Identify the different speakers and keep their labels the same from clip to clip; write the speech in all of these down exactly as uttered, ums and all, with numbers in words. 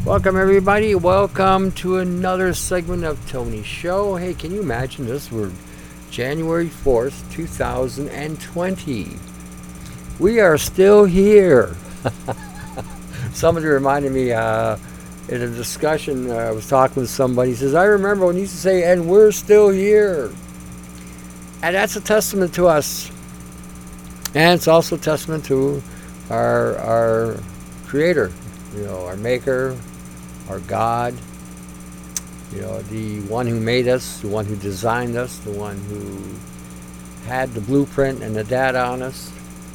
Speaker 1: Welcome, everybody. Welcome to another segment of Tony's Show. Hey, can you imagine this? We're January fourth, two thousand twenty. We are still here. Somebody reminded me uh, in a discussion, uh, I was talking with somebody. He says, I remember when you used to say, and we're still here. And that's a testament to us. And it's also a testament to our, our Creator, you know, our Maker, our God, you know, the one who made us, the one who designed us, the one who had the blueprint and the data on us.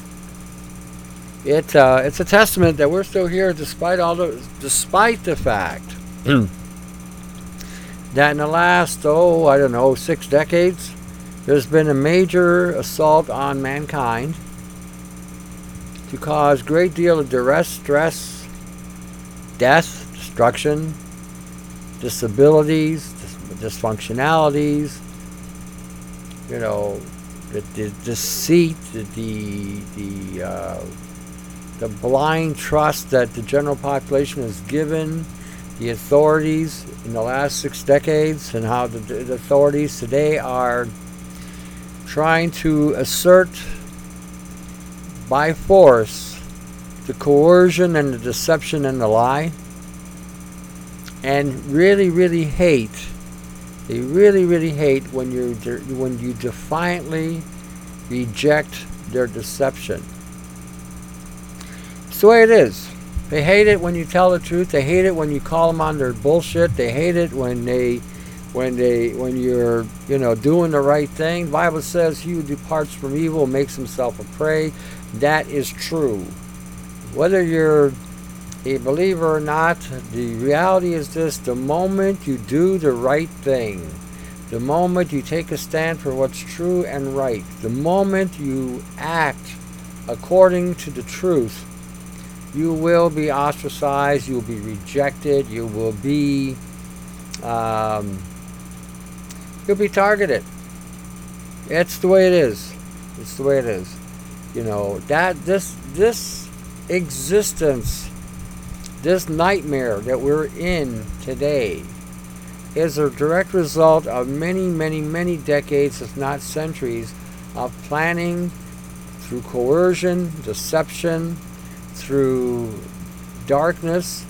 Speaker 1: It uh, it's a testament that we're still here, despite all the, despite the fact that in the last oh I don't know six decades, there's been a major assault on mankind to cause a great deal of duress, stress, death, destruction, disabilities, dysfunctionalities, you know, the, the deceit, the the uh, the blind trust that the general population has given the authorities in the last six decades, and how the, the authorities today are trying to assert by force the coercion and the deception and the lie. And really, really hate. They really, really hate when you when you defiantly reject their deception. It's the way it is. They hate it when you tell the truth. They hate it when you call them on their bullshit. They hate it when they, when they, when you're, you know, doing the right thing. The Bible says, "He who departs from evil makes himself a prey." That is true. Whether you're a believer or not, the reality is this: the moment you do the right thing, the moment you take a stand for what's true and right, the moment you act according to the truth, you will be ostracized, you will be rejected, you will be um, you'll be targeted. It's the way it is. It's the way it is. You know, that this this existence, this nightmare that we're in today, is a direct result of many, many, many decades, if not centuries, of planning through coercion, deception, through darkness.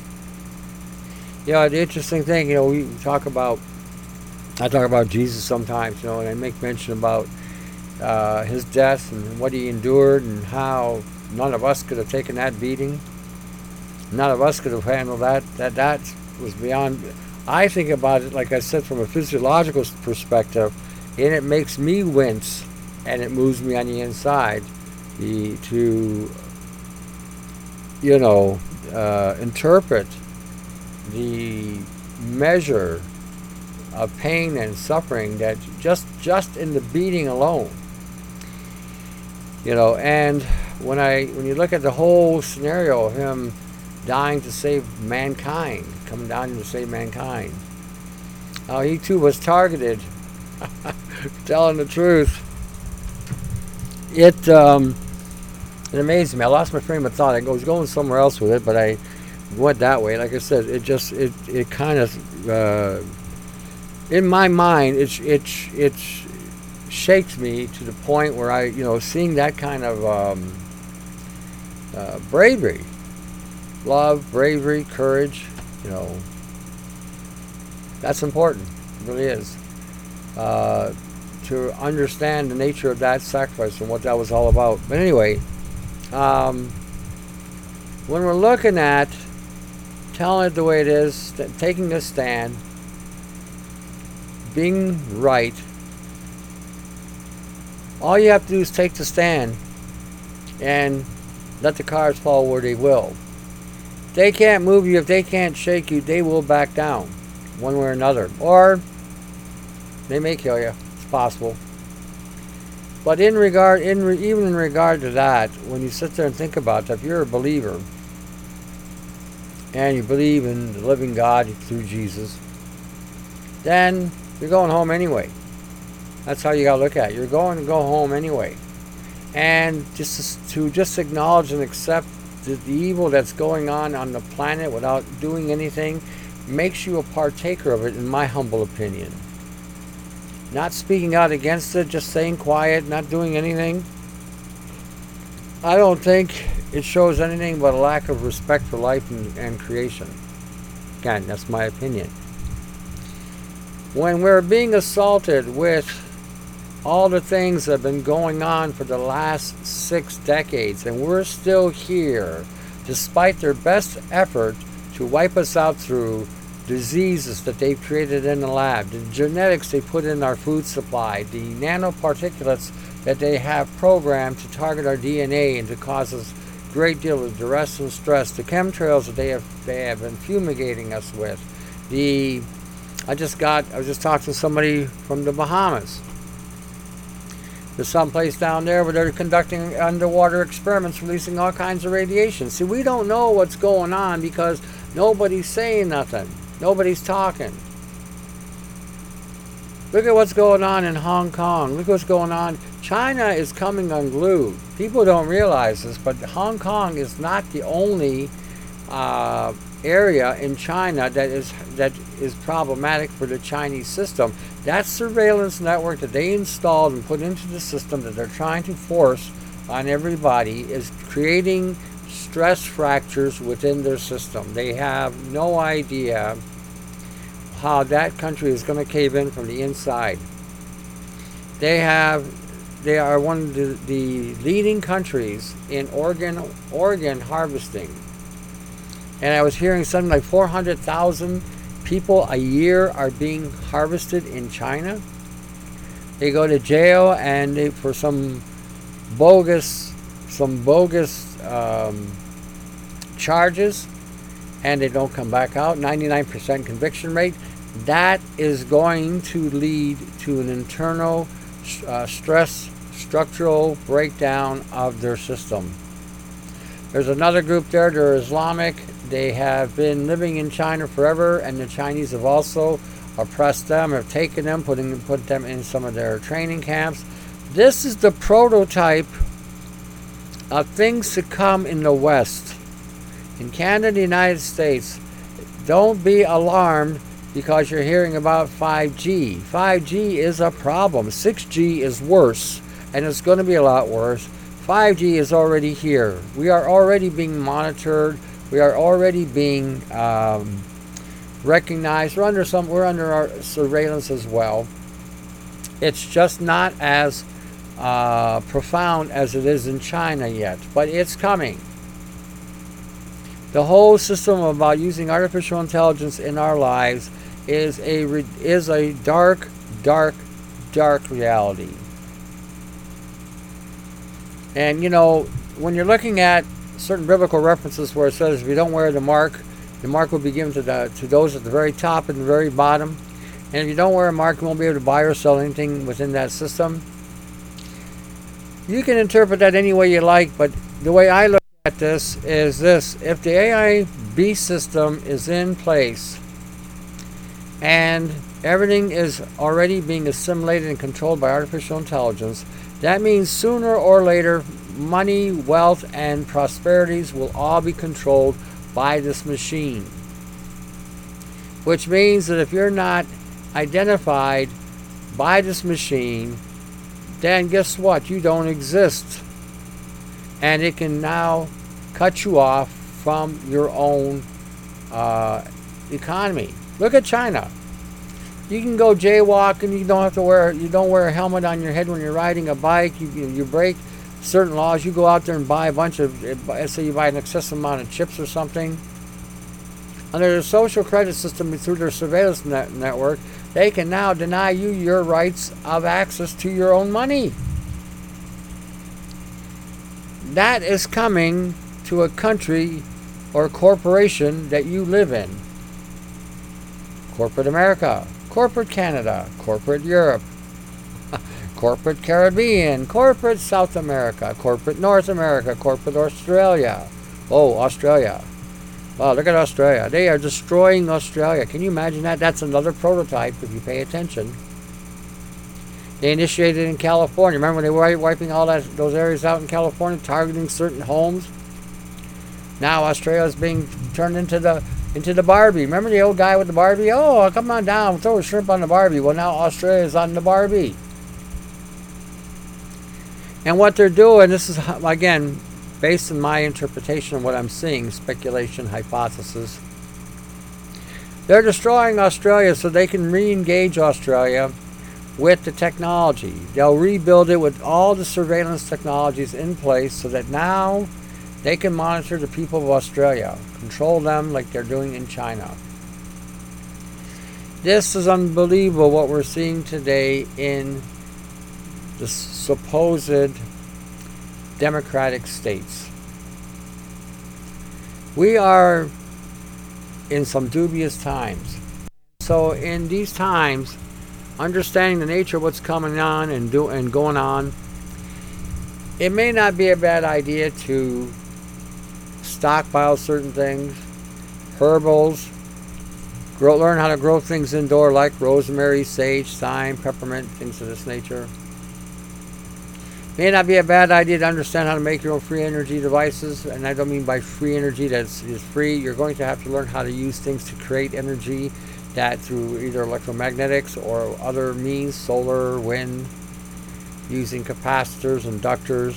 Speaker 1: You know, the interesting thing, you know, we talk about, I talk about Jesus sometimes, you know, and I make mention about uh, his death and what he endured and how none of us could have taken that beating. None of us could have handled that. That that was beyond. I think about it, like I said, from a physiological perspective, and it makes me wince, and it moves me on the inside. The to, you know, uh, interpret the measure of pain and suffering that just just in the beating alone. You know, and when I when you look at the whole scenario of him dying to save mankind, coming down to save mankind. Uh, he too was targeted, telling the truth. It um, it amazed me. I lost my frame of thought. I was going somewhere else with it, but I went that way. Like I said, it just it it kind of uh, in my mind it it it shakes me to the point where I you know seeing that kind of um, uh, bravery. Love, bravery, courage, you know, that's important. It really is. Uh, to understand the nature of that sacrifice and what that was all about. But anyway, um, when we're looking at telling it the way it is, st- taking this stand, being right, all you have to do is take the stand and let the cards fall where they will. They can't move you. If they can't shake you, they will back down one way or another. Or they may kill you. It's possible. But in regard, in re, even in regard to that, when you sit there and think about that, if you're a believer and you believe in the living God through Jesus, then you're going home anyway. That's how you got to look at it. You're going to go home anyway. And just to just acknowledge and accept the, the evil that's going on on the planet without doing anything makes you a partaker of it, in my humble opinion. Not speaking out against it, just staying quiet, not doing anything, I don't think it shows anything but a lack of respect for life and, and creation. Again, that's my opinion. When we're being assaulted with all the things that have been going on for the last six decades, and we're still here, despite their best effort to wipe us out through diseases that they've created in the lab, the genetics they put in our food supply, the nanoparticulates that they have programmed to target our D N A and to cause us a great deal of duress and stress, the chemtrails that they have they have been fumigating us with. The I just got I was just talking to somebody from the Bahamas. There's some place down there where they're conducting underwater experiments, releasing all kinds of radiation. See, we don't know what's going on because nobody's saying nothing. Nobody's talking. Look at what's going on in Hong Kong. Look what's going on. China is coming unglued. People don't realize this, but Hong Kong is not the only uh, area in China that is that is problematic for the Chinese system. That surveillance network that they installed and put into the system that they're trying to force on everybody is creating stress fractures within their system. They have no idea how that country is going to cave in from the inside. They have, they are one of the, the leading countries in organ organ harvesting. And I was hearing something like four hundred thousand people a year are being harvested in China. They go to jail and they, for some bogus, some bogus um, charges, and they don't come back out. ninety-nine percent conviction rate. That is going to lead to an internal uh, stress structural breakdown of their system. There's another group there, they're Islamic. They have been living in China forever, and the Chinese have also oppressed them, have taken them, putting put them in some of their training camps. This is the prototype of things to come in the West. In Canada, the United States, don't be alarmed because you're hearing about five G. five G is a problem. six G is worse, and it's going to be a lot worse. five G is already here. We are already being monitored. We are already being um, recognized. We're under some. We're under our surveillance as well. It's just not as uh, profound as it is in China yet, but it's coming. The whole system about using artificial intelligence in our lives is a is a dark, dark, dark reality. And you know, when you're looking at certain biblical references where it says if you don't wear the mark, the mark will be given to the to those at the very top and the very bottom. And if you don't wear a mark, you won't be able to buy or sell anything within that system. You can interpret that any way you like, but the way I look at this is this: if the A I B system is in place and everything is already being assimilated and controlled by artificial intelligence, that means sooner or later money, wealth, and prosperities will all be controlled by this machine. Which means that if you're not identified by this machine, then guess what? You don't exist. And it can now cut you off from your own uh, economy. Look at China. You can go jaywalk and you don't have to wear you don't wear a helmet on your head when you're riding a bike. You you break certain laws. You go out there and buy a bunch of, let's say you buy an excessive amount of chips or something. Under their social credit system through their surveillance net network, they can now deny you your rights of access to your own money. That is coming to a country or corporation that you live in. Corporate America, corporate Canada, corporate Europe, corporate Caribbean, corporate South America, corporate North America, corporate Australia. Oh, Australia. Wow, look at Australia. They are destroying Australia. Can you imagine that? That's another prototype if you pay attention. They initiated in California. Remember when they were wiping all that those areas out in California, targeting certain homes? Now Australia is being turned into the into the Barbie. Remember the old guy with the Barbie? Oh, come on down, throw a shrimp on the Barbie. Well, now Australia is on the Barbie. And what they're doing, this is, again, based on my interpretation of what I'm seeing, speculation, hypothesis. They're destroying Australia so they can re-engage Australia with the technology. They'll rebuild it with all the surveillance technologies in place so that now they can monitor the people of Australia, control them like they're doing in China. This is unbelievable what we're seeing today in the supposed democratic states. We are in some dubious times. So in these times, understanding the nature of what's coming on and do and going on, it may not be a bad idea to stockpile certain things, herbals, grow, learn how to grow things indoor like rosemary, sage, thyme, peppermint, things of this nature. May not be a bad idea to understand how to make your own free energy devices, and I don't mean by free energy that is free. You're going to have to learn how to use things to create energy that through either electromagnetics or other means, solar, wind, using capacitors, inductors.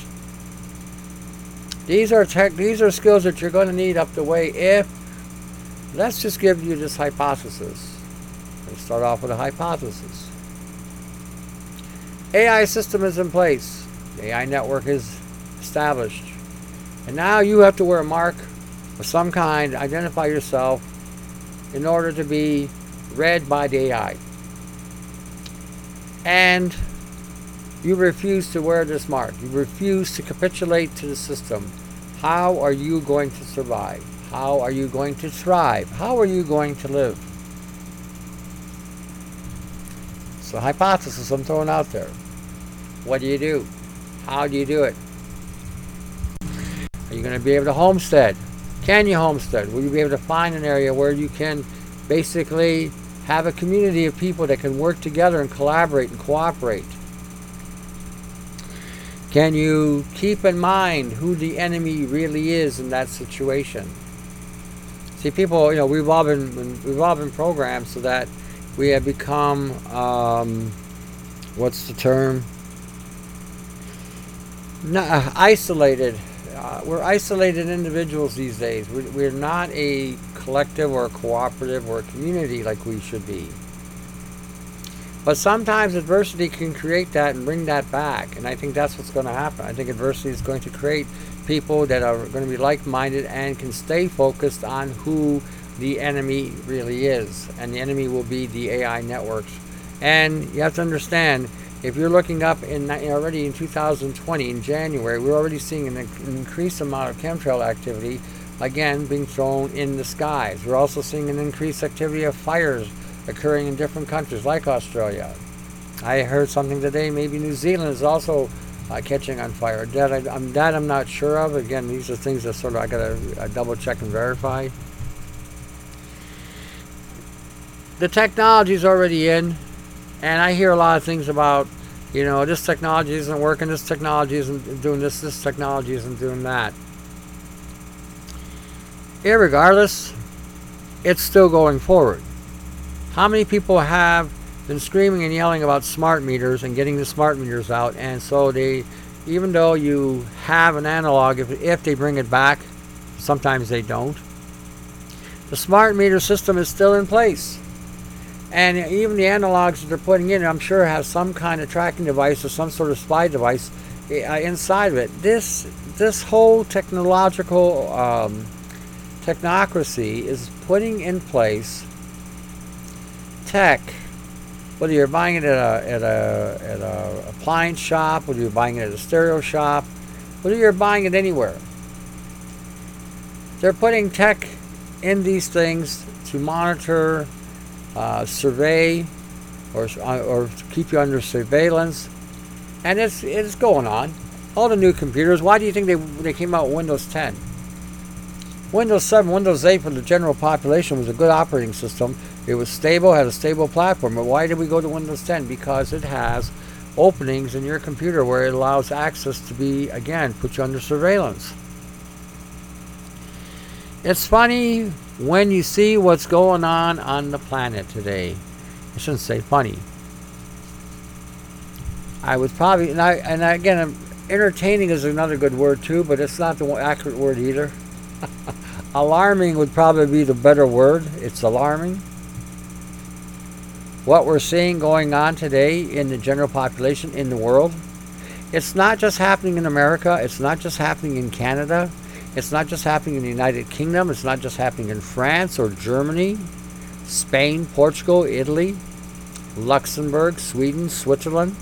Speaker 1: These are tech, these are skills that you're going to need up the way if, let's just give you this hypothesis. Let's start off with a hypothesis. A I system is in place. The A I network is established. And now you have to wear a mark of some kind, identify yourself in order to be read by the A I. And you refuse to wear this mark. You refuse to capitulate to the system. How are you going to survive? How are you going to thrive? How are you going to live? It's a hypothesis I'm throwing out there. What do you do? How do you do it? Are you going to be able to homestead? Can you homestead? Will you be able to find an area where you can basically have a community of people that can work together and collaborate and cooperate? Can you keep in mind who the enemy really is in that situation? See, people, you know, we've all been we've all been programmed so that we have become, um, what's the term? Not, uh, isolated. Uh, we're isolated individuals these days. We're, we're not a collective or a cooperative or a community like we should be. But sometimes adversity can create that and bring that back. And I think that's what's going to happen. I think adversity is going to create people that are going to be like-minded and can stay focused on who the enemy really is. And the enemy will be the A I networks. And you have to understand, if you're looking up in already in two thousand twenty, in January, we're already seeing an increased amount of chemtrail activity, again, being thrown in the skies. We're also seeing an increased activity of fires occurring in different countries, like Australia. I heard something today, maybe New Zealand is also uh, catching on fire. That, I, I'm, that I'm not sure of. Again, these are things that sort of I got to uh, double check and verify. The technology is already in. And I hear a lot of things about, you know, this technology isn't working, this technology isn't doing this, this technology isn't doing that. Irregardless, it's still going forward. How many people have been screaming and yelling about smart meters and getting the smart meters out? And so they, even though you have an analog, if, if they bring it back, sometimes they don't. The smart meter system is still in place. And even the analogs that they're putting in, I'm sure, have some kind of tracking device or some sort of spy device uh, inside of it. This this whole technological um, technocracy is putting in place tech. Whether you're buying it at a at a at a appliance shop, whether you're buying it at a stereo shop, whether you're buying it anywhere, they're putting tech in these things to monitor, Uh, survey, or or keep you under surveillance, and it's it's going on. All the new computers. Why do you think they they came out with Windows ten? Windows seven, Windows eight for the general population was a good operating system. It was stable, had a stable platform. But why did we go to Windows ten? Because it has openings in your computer where it allows access to be, again, put you under surveillance. It's funny when you see what's going on on the planet today. I shouldn't say funny. I would probably, and, I, and I, again, entertaining is another good word too, but it's not the accurate word either. Alarming would probably be the better word. It's alarming. What we're seeing going on today in the general population in the world. It's not just happening in America. It's not just happening in Canada. It's not just happening in the United Kingdom. It's not just happening in France or Germany, Spain, Portugal, Italy, Luxembourg, Sweden, Switzerland.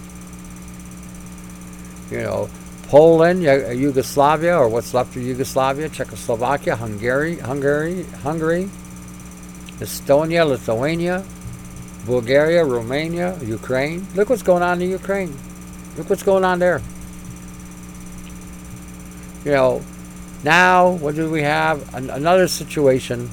Speaker 1: You know, Poland, Yugoslavia, or what's left of Yugoslavia, Czechoslovakia, Hungary, Hungary, Hungary, Estonia, Lithuania, Bulgaria, Romania, Ukraine. Look what's going on in Ukraine. Look what's going on there. You know, now, what do we have? An- another situation.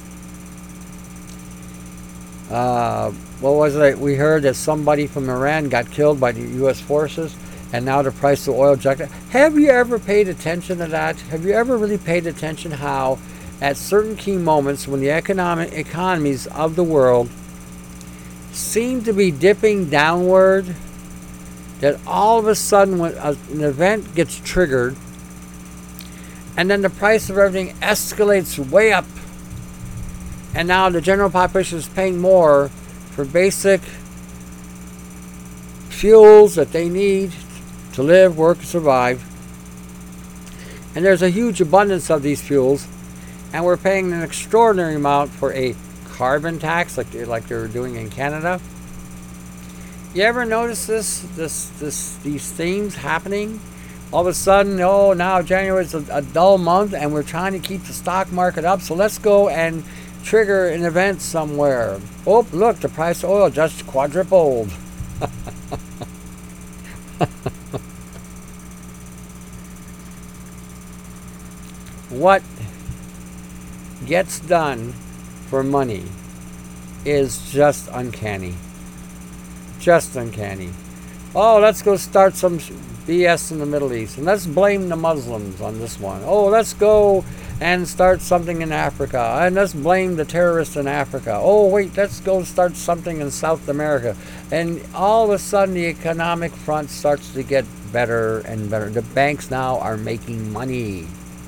Speaker 1: Uh, what was it? We heard that somebody from Iran got killed by the U S forces, and now the price of oil jacked up. Have you ever paid attention to that? Have you ever really paid attention how, at certain key moments, when the economic economies of the world seem to be dipping downward, that all of a sudden when an event gets triggered, and then the price of everything escalates way up, and now the general population is paying more for basic fuels that they need to live, work, and survive. And there's a huge abundance of these fuels, and we're paying an extraordinary amount for a carbon tax, like like they're doing in Canada. You ever notice this, this, this, these themes happening? All of a sudden, oh, now January is a, a dull month, and we're trying to keep the stock market up. So let's go and trigger an event somewhere. Oh, look, the price of oil just quadrupled. What gets done for money is just uncanny. Just uncanny. Oh, let's go start some B S in the Middle East, and let's blame the Muslims on this one. Oh, let's go and start something in Africa, and let's blame the terrorists in Africa. Oh, wait, let's go start something in South America. And all of a sudden, the economic front starts to get better and better. The banks now are making money.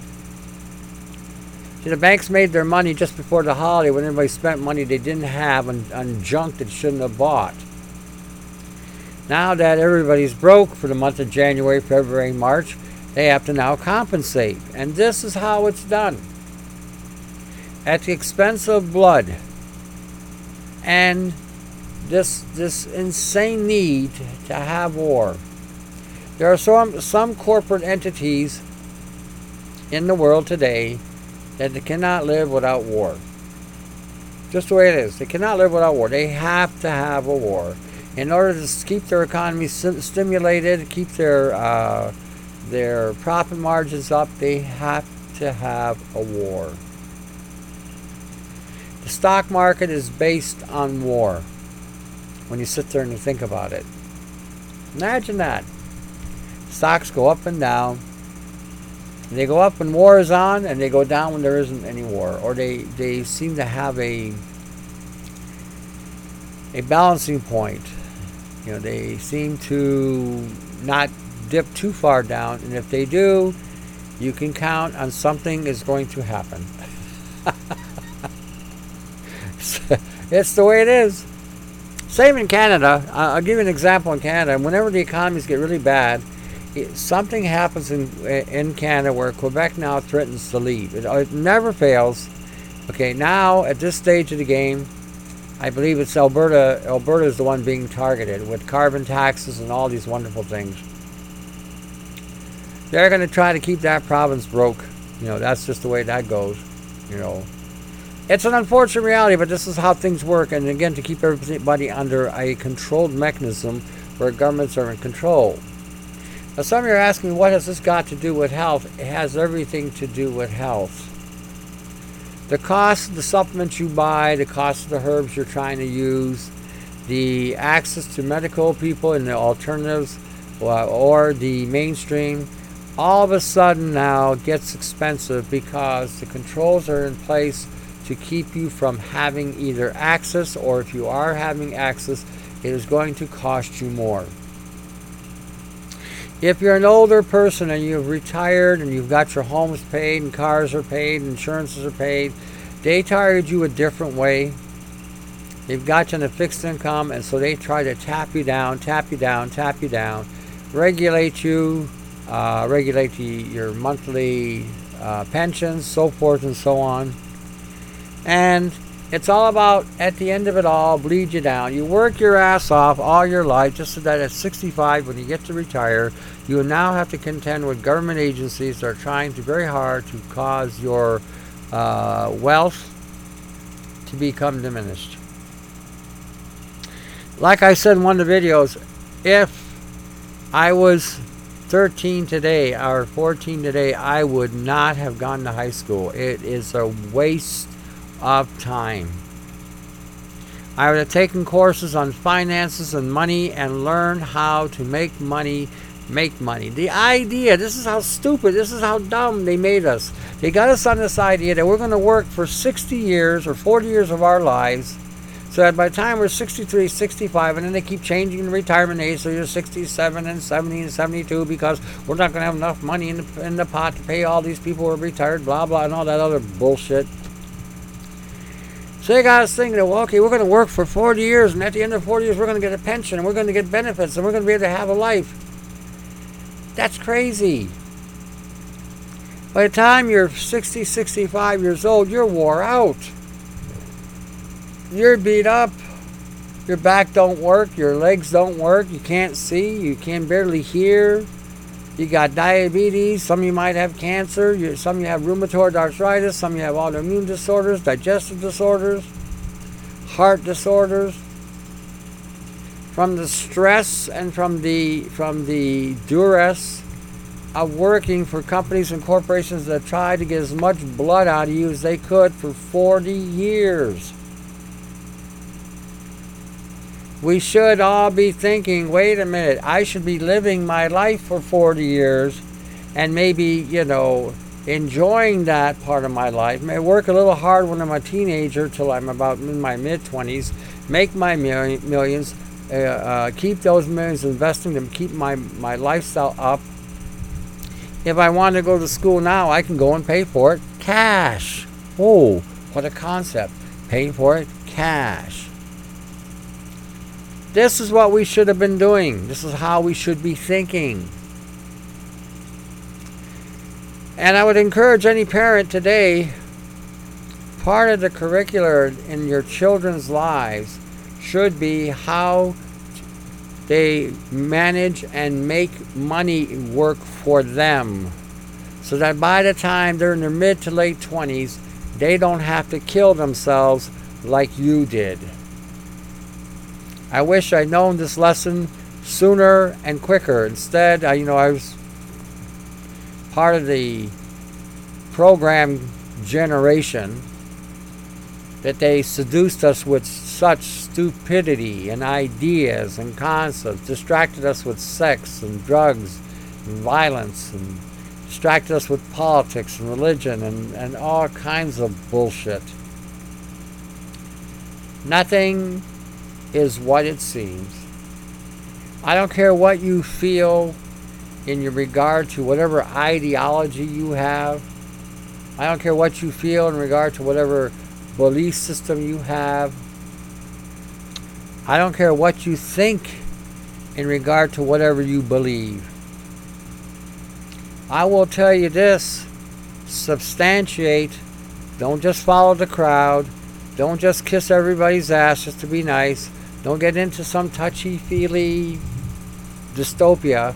Speaker 1: See, the banks made their money just before the holiday when everybody spent money they didn't have on, on junk that shouldn't have bought. Now that everybody's broke for the month of January, February, March, they have to now compensate. And this is how it's done. At the expense of blood and this this insane need to have war. There are some, some corporate entities in the world today that they cannot live without war. Just the way it is. They cannot live without war. They have to have a war. In order to keep their economy st- stimulated, keep their uh, their profit margins up, they have to have a war. The stock market is based on war. When you sit there and you think about it, imagine that. Stocks go up and down. And they go up when war is on, and they go down when there isn't any war, or they they seem to have a a balancing point. You know, they seem to not dip too far down, and if they do, you can count on something is going to happen. It's the way it is. Same in Canada. I'll give you an example in Canada. Whenever the economies get really bad, it, something happens in in Canada where Quebec now threatens to leave. It, it never fails. Okay, now at this stage of the game, I believe it's Alberta. Alberta is the one being targeted with carbon taxes and all these wonderful things. They're going to try to keep that province broke. You know, that's just the way that goes. You know, it's an unfortunate reality, but this is how things work. And again, to keep everybody under a controlled mechanism where governments are in control. Now, some of you are asking, what has this got to do with health? It has everything to do with health. The cost of the supplements you buy, the cost of the herbs you're trying to use, the access to medical people and the alternatives, or, or the mainstream, all of a sudden now gets expensive because the controls are in place to keep you from having either access, or if you are having access, it is going to cost you more. If you're an older person and you've retired and you've got your homes paid and cars are paid, insurances are paid, they tired you a different way. They've got you on a fixed income, and so they try to tap you down, tap you down, tap you down, regulate you, uh, regulate the, your monthly uh, pensions, so forth and so on. And it's all about, at the end of it all, bleed you down. You work your ass off all your life just so that at sixty-five, when you get to retire, you now have to contend with government agencies that are trying to very hard to cause your uh, wealth to become diminished. Like I said in one of the videos, if I was thirteen today or fourteen today, I would not have gone to high school. It is a waste of time. I would have taken courses on finances and money and learned how to make money, make money. The idea, this is how stupid, this is how dumb they made us. They got us on this idea that we're going to work for sixty years or forty years of our lives, so that by the time we're sixty-three, sixty-five, and then they keep changing the retirement age, so you're sixty-seven and seventy and seventy-two, because we're not going to have enough money in the, in the pot to pay all these people who are retired, blah, blah, and all that other bullshit. So they got us thinking, well, okay, we're going to work for forty years, and at the end of forty years, we're going to get a pension, and we're going to get benefits, and we're going to be able to have a life. That's crazy. By the time you're sixty, sixty-five years old, you're wore out. You're beat up. Your back don't work. Your legs don't work. You can't see. You can barely hear. You got diabetes. Some of you might have cancer. You, some of you have rheumatoid arthritis. Some of you have autoimmune disorders, digestive disorders, heart disorders. From the stress and from the from the duress of working for companies and corporations that tried to get as much blood out of you as they could for forty years. We should all be thinking, wait a minute, I should be living my life for forty years and maybe, you know, enjoying that part of my life. May work a little hard when I'm a teenager till I'm about in my mid-twenties, make my million, millions, uh, uh, keep those millions, investing them, keep my, my lifestyle up. If I want to go to school now, I can go and pay for it cash. Oh, what a concept. Paying for it cash. This is what we should have been doing. This is how we should be thinking. And I would encourage any parent today, part of the curricular in your children's lives should be how they manage and make money work for them, so that by the time they're in their mid to late twenties, they don't have to kill themselves like you did. I wish I'd known this lesson sooner and quicker. Instead, I, you know, I was part of the program generation that they seduced us with such stupidity and ideas and concepts, distracted us with sex and drugs and violence, and distracted us with politics and religion and, and all kinds of bullshit. Nothing is what it seems. I don't care what you feel in your regard to whatever ideology you have. I don't care what you feel in regard to whatever belief system you have. I don't care what you think in regard to whatever you believe. I will tell you this: substantiate. Don't just follow the crowd. Don't just kiss everybody's ass just to be nice. Don't get into some touchy-feely dystopia.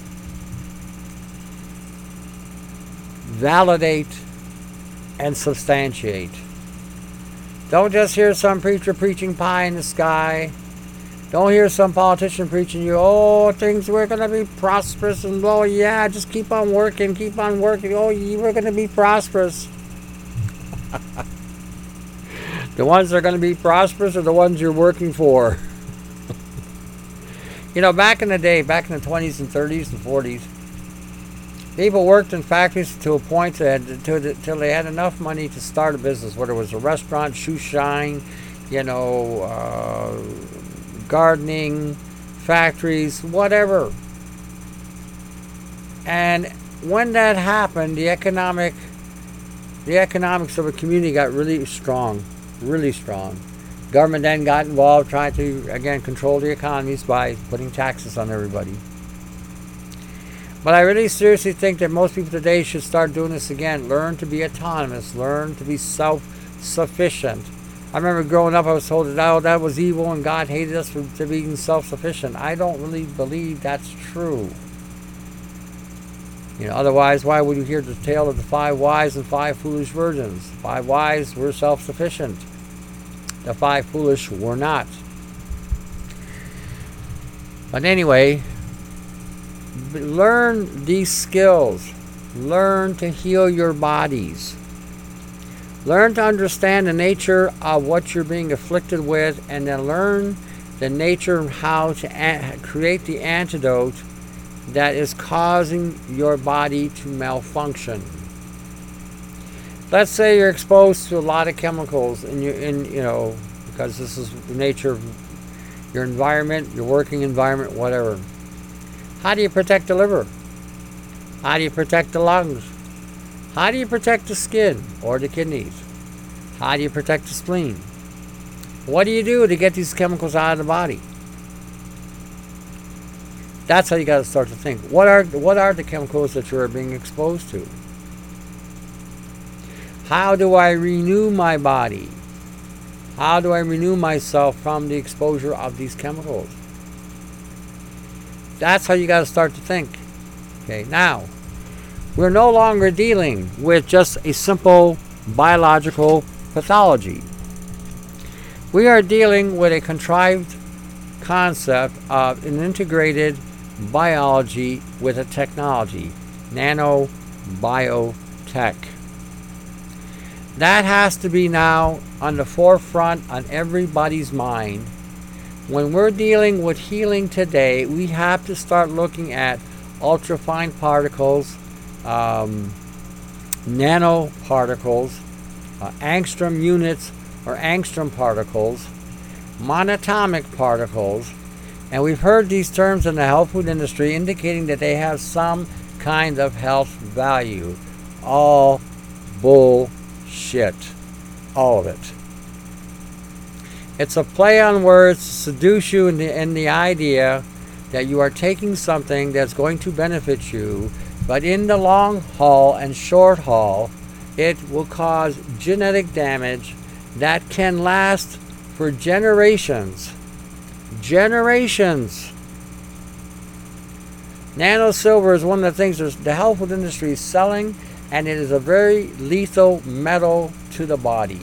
Speaker 1: Validate and substantiate. Don't just hear some preacher preaching pie in the sky. Don't hear some politician preaching you, oh, things we're going to be prosperous, and oh, yeah, just keep on working, keep on working. Oh, you we're going to be prosperous. The ones that are going to be prosperous are the ones you're working for. You know, back in the day, back in the twenties and thirties and forties, People worked in factories to a point that until they had enough money to start a business, whether it was a restaurant, shoe shine, you know, uh, gardening, factories, whatever. And when that happened, the economic, the economics of a community got really strong, really strong. Government then got involved, trying to again control the economies by putting taxes on everybody. But I really seriously think that most people today should start doing this again. Learn to be autonomous. Learn to be self-sufficient. I remember growing up, I was told that oh, that was evil and God hated us for to being self-sufficient. I don't really believe that's true. You know, otherwise, why would you hear the tale of the five wise and five foolish virgins? The five wise were self-sufficient. The five foolish were not. But anyway, learn these skills. Learn to heal your bodies. Learn to understand the nature of what you're being afflicted with, and then learn the nature of how to a- create the antidote that is causing your body to malfunction. Let's say you're exposed to a lot of chemicals in your, in you know, because this is the nature of your environment, your working environment, whatever. How do you protect the liver? How do you protect the lungs? How do you protect the skin or the kidneys? How do you protect the spleen? What do you do to get these chemicals out of the body? That's how you got to start to think. What are what are the chemicals that you're being exposed to? How do I renew my body? How do I renew myself from the exposure of these chemicals? That's how you got to start to think. Okay, now, we're no longer dealing with just a simple biological pathology. We are dealing with a contrived concept of an integrated biology with a technology, nanobiotech. That has to be now on the forefront on everybody's mind. When we're dealing with healing today, we have to start looking at ultrafine particles, um, nanoparticles, uh, angstrom units or angstrom particles, monatomic particles, and we've heard these terms in the health food industry indicating that they have some kind of health value. All bullshit. All of it. It's a play on words to seduce you in the, in the idea that you are taking something that's going to benefit you, but in the long haul and short haul, it will cause genetic damage that can last for generations. Generations. Nano silver is one of the things the health food industry is selling, and it is a very lethal metal to the body.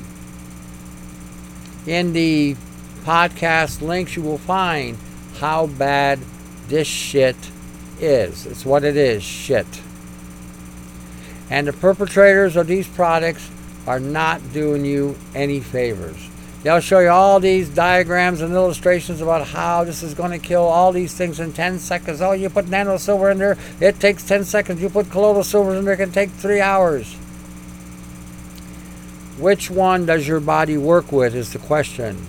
Speaker 1: In the podcast links, you will find how bad this shit is. It's what it is, shit. And the perpetrators of these products are not doing you any favors. They'll show you all these diagrams and illustrations about how this is going to kill all these things in ten seconds. Oh, you put nano silver in there, it takes ten seconds. You put colloidal silver in there, it can take three hours. Which one does your body work with is the question.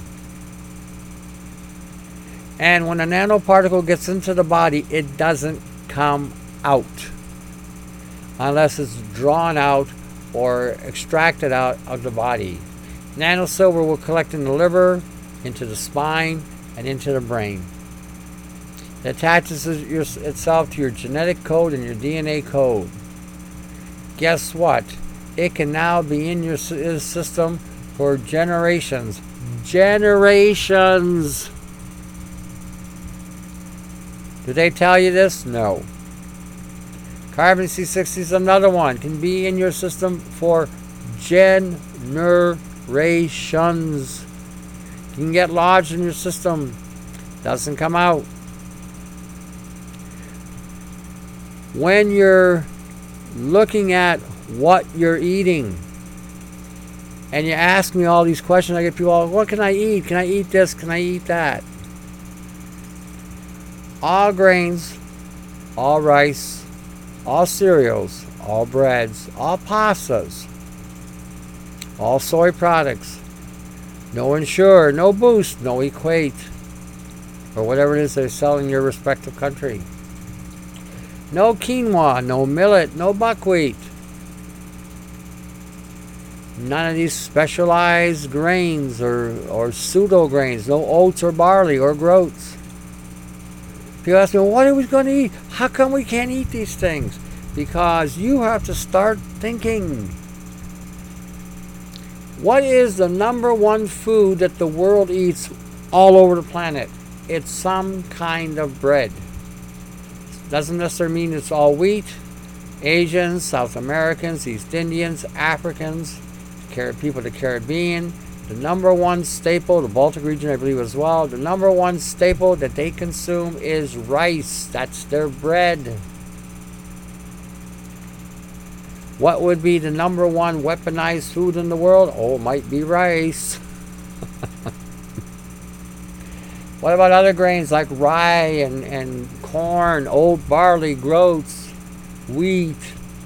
Speaker 1: And when a nanoparticle gets into the body, it doesn't come out unless it's drawn out or extracted out of the body. Nano silver will collect in the liver, into the spine, and into the brain. It attaches itself to your genetic code and your D N A code. Guess what? It can now be in your system for generations. Generations! Did they tell you this? No. Carbon C sixty is another one. Can be in your system for generations. You can get lodged in your system. Doesn't come out. When you're looking at what you're eating and you ask me all these questions, I get people all, what can I eat? Can I eat this? Can I eat that? All grains, all rice, all cereals, all breads, all pastas, all soy products, no Ensure, no Boost, no Equate, or whatever it is they sell in your respective country. No quinoa, no millet, no buckwheat. None of these specialized grains or, or pseudo grains, no oats or barley or groats. People ask me, well, what are we going to eat? How come we can't eat these things? Because you have to start thinking. What is the number one food that the world eats all over the planet? It's some kind of bread. Doesn't necessarily mean it's all wheat. Asians, South Americans, East Indians, Africans, people of the Caribbean, the number one staple, the Baltic region I believe as well, the number one staple that they consume is rice. That's their bread. What would be the number one weaponized food in the world? Oh, it might be rice. What about other grains like rye and, and corn, oat, barley, groats, wheat?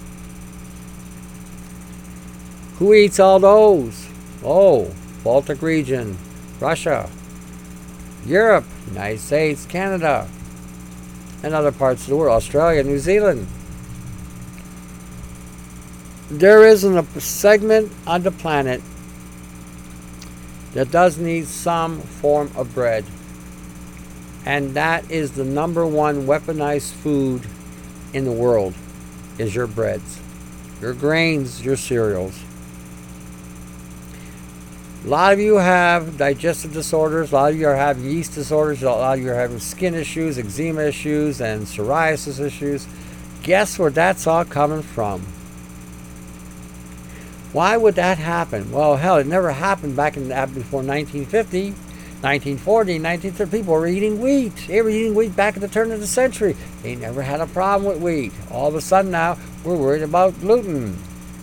Speaker 1: Who eats all those? Oh, Baltic region, Russia, Europe, United States, Canada, and other parts of the world, Australia, New Zealand. There isn't a segment on the planet that does need some form of bread. And that is the number one weaponized food in the world, is your breads, your grains, your cereals. A lot of you have digestive disorders. A lot of you are having yeast disorders. A lot of you are having skin issues, eczema issues, and psoriasis issues. Guess where that's all coming from? Why would that happen? Well, hell, it never happened back in before nineteen fifty, nineteen forty, nineteen thirty. People were eating wheat. They were eating wheat back at the turn of the century. They never had a problem with wheat. All of a sudden now, we're worried about gluten.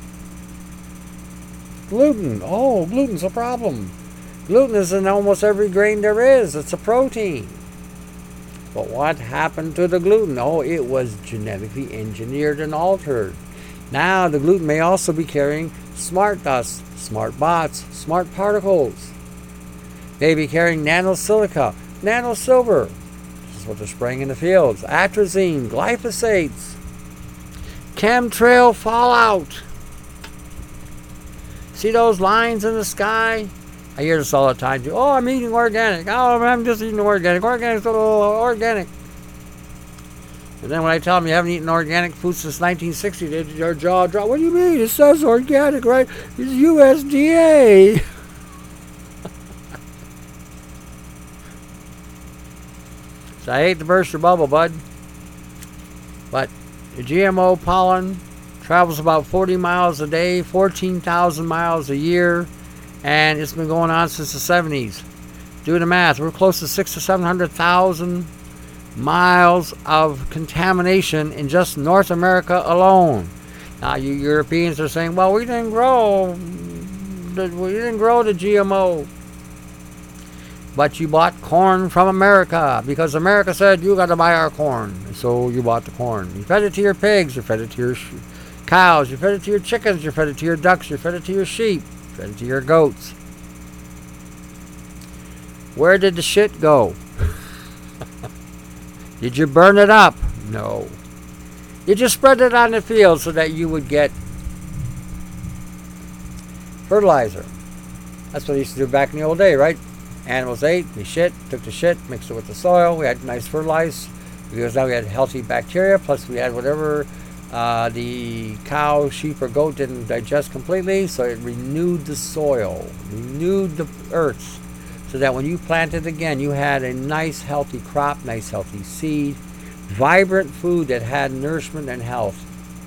Speaker 1: Gluten. Oh, gluten's a problem. Gluten is in almost every grain there is. It's a protein. But what happened to the gluten? Oh, it was genetically engineered and altered. Now the gluten may also be carrying smart dust, smart bots, smart particles. May be carrying nanosilica, nanosilver. This is what they're spraying in the fields. Atrazine, glyphosates, chemtrail fallout. See those lines in the sky? I hear this all the time. Oh, I'm eating organic. Oh, I'm just eating organic. Organic, organic. And then when I tell them you haven't eaten organic food since nineteen sixty, they, their jaw drop. What do you mean? It says organic, right? It's U S D A. So I hate to burst your bubble, bud. But the G M O pollen travels about forty miles a day, fourteen thousand miles a year, and it's been going on since the seventies. Do the math. We're close to six to seven hundred thousand miles of contamination in just North America alone. Now, you Europeans are saying, "Well, we didn't grow, we didn't grow the G M O." But you bought corn from America because America said you got to buy our corn, so you bought the corn. You fed it to your pigs. You fed it to your sh- cows. You fed it to your chickens. You fed it to your ducks. You fed it to your sheep. You fed it to your goats. Where did the shit go? Did you burn it up? No. You just spread it on the field so that you would get fertilizer. That's what they used to do back in the old day, right? Animals ate, we shit, took the shit, mixed it with the soil. We had nice fertilizer because now we had healthy bacteria, plus we had whatever uh, the cow, sheep, or goat didn't digest completely, so it renewed the soil, renewed the earth, so that when you planted again, you had a nice healthy crop, nice healthy seed, vibrant food that had nourishment and health.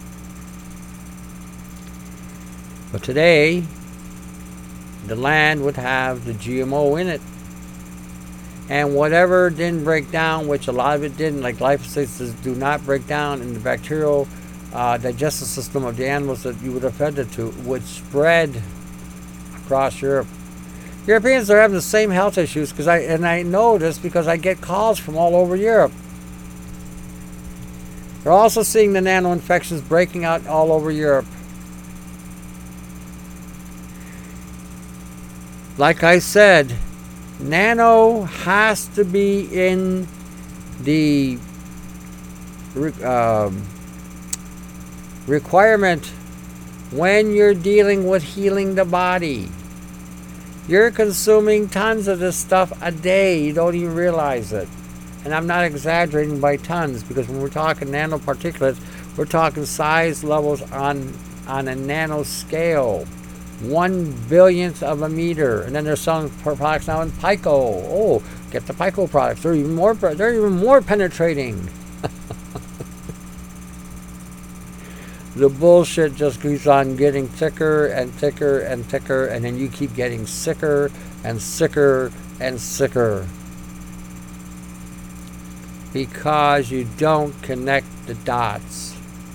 Speaker 1: But today, the land would have the G M O in it. And whatever didn't break down, which a lot of it didn't, like glyphosates do not break down in the bacterial uh, digestive system of the animals that you would have fed it to, would spread across Europe. Europeans are having the same health issues, because I and I know this because I get calls from all over Europe. They're also seeing the nano infections breaking out all over Europe. Like I said, nano has to be in the um, requirement when you're dealing with healing the body. You're consuming tons of this stuff a day. You don't even realize it. And I'm not exaggerating by tons, because when we're talking nanoparticulates, we're talking size levels on, on a nano scale. One billionth of a meter. And then they're selling products now in pico. Oh, get the pico products. They're even more, they're even more penetrating. The bullshit just keeps on getting thicker and thicker and thicker, and then you keep getting sicker and sicker and sicker. Because you don't connect the dots.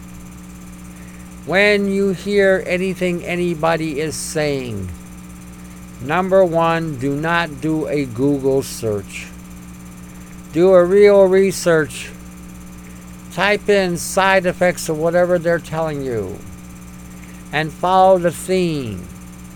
Speaker 1: When you hear anything anybody is saying, number one, do not do a Google search. Do a real research. Type in side effects of whatever they're telling you and follow the theme.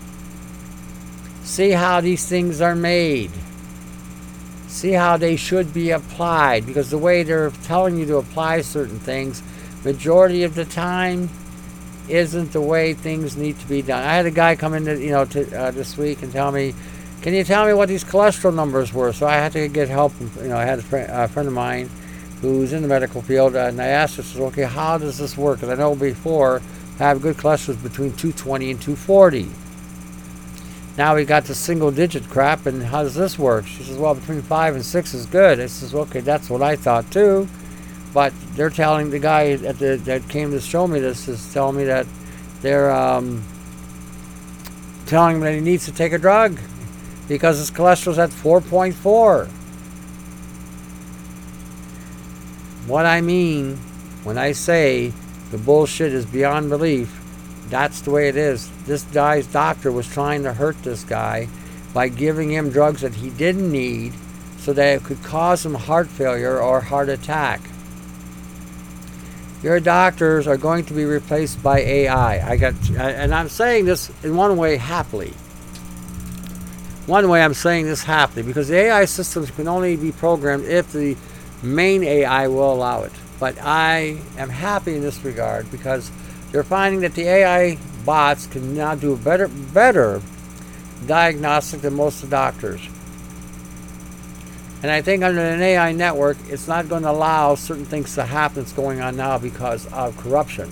Speaker 1: See how these things are made. See how they should be applied, because the way they're telling you to apply certain things, majority of the time, isn't the way things need to be done. I had a guy come in, to, you know, to, uh, this week and tell me, "Can you tell me what these cholesterol numbers were?" So I had to get help. You know, I had a friend, a friend of mine who's in the medical field, and I asked her, said, "Okay, how does this work?" Because I know before, I have good cholesterol between two twenty and two forty. Now we got the single digit crap, and how does this work? She says, "Well, between five and six is good." I says, "Okay, that's what I thought too." But they're telling the guy at the, that came to show me this is telling me that they're um, telling him that he needs to take a drug because his cholesterol's at four point four. What I mean when I say the bullshit is beyond belief, that's the way it is. This guy's doctor was trying to hurt this guy by giving him drugs that he didn't need so that it could cause him heart failure or heart attack. Your doctors are going to be replaced by A I. I got, and I'm saying this in one way happily. One way I'm saying this happily, because the A I systems can only be programmed if the main A I will allow it. But I am happy in this regard because they're finding that the A I bots can now do a better, better diagnostic than most of the doctors. And I think under an A I network, it's not going to allow certain things to happen that's going on now because of corruption.